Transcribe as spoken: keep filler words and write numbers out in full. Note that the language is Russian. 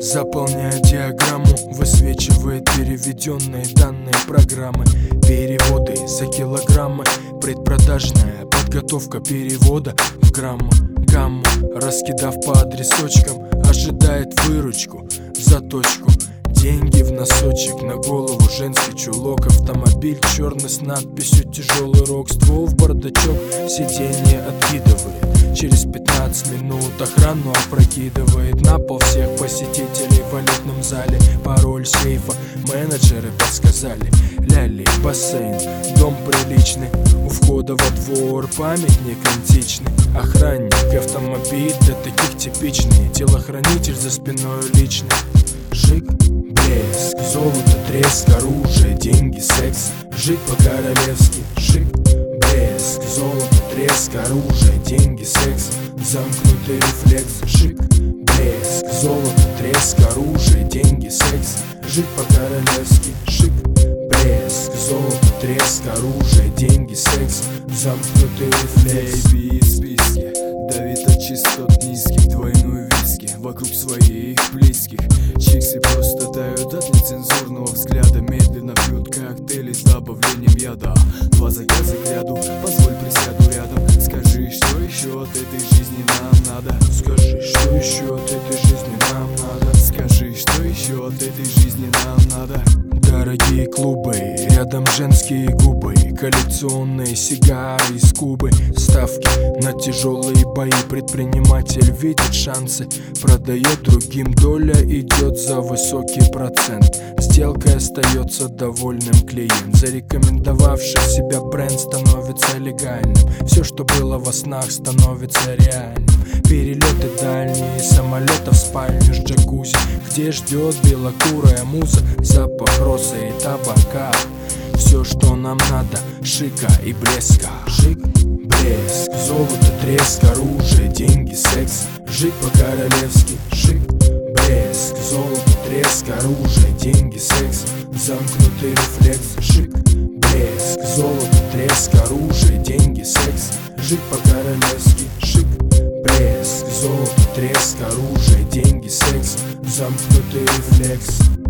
Заполняя диаграмму, высвечивает переведенные данные программы. Переводы за килограммы, предпродажная подготовка перевода в грамму. Гамму, раскидав по адресочкам, ожидает выручку за точку. Деньги в носочек, на голову женский чулок. Автомобиль черный с надписью «Тяжелый рок». Ствол в бардачок, сиденье откидывает. Через пятнадцать минут охрану опрокидывает. На пол всех посетителей в валютном зале. Пароль сейфа менеджеры подсказали. Ляли, бассейн, дом приличный. У входа во двор памятник античный. Охранник, автомобиль для таких типичный. Телохранитель за спиной личный. Жик, блеск, золото, треск, оружие, деньги, секс. Жить по-королевски. Жик, блеск, золото, треск, оружие, деньги, секс. Замкнутый рефлекс. Жик, блеск, золото, треск, оружие, деньги, секс. Жить по-королевски. Шик, блеск, золото, треск, оружие, деньги, секс. Замкнутый рефлекс. Baby, списки давит от частот низких, двойную виски вокруг своих близких. Чиксы просто тают от нецензурного взгляда. Медленно пьют коктейли с добавлением яда. Два заказа к ряду, позволь присяду рядом. Скажи, что еще от этой жизни нам надо. Скажи, что еще от этой жизни нам надо. Скажи, что еще от этой жизни нам надо. Дорогие клубы, рядом женские губы. Коллекционные сигары из Кубы. Ставки на тяжелые бои. Предприниматель видит шансы, продает другим. Доля идет за высокий процент. Сделкой остается довольным клиент. Зарекомендовавший себя бренд становится легальным. Все, что было во снах, становится реальным. Перелеты дальние, самолета в спальню с джакузи, где ждет белокурая муза, запах розы и табака. Все, что нам надо, шика и блеска. Шик, блеск, золото, треск, оружие, деньги, секс. Жить по-королевски. Шик, блеск, золото, треск, оружие, деньги, секс. Замкнутый рефлекс. Шик, блеск, золото, треск, оружие, деньги, секс. Жить по-королевски. Шик, блеск, золото, треск, оружие, деньги, секс. Замкнутый рефлекс.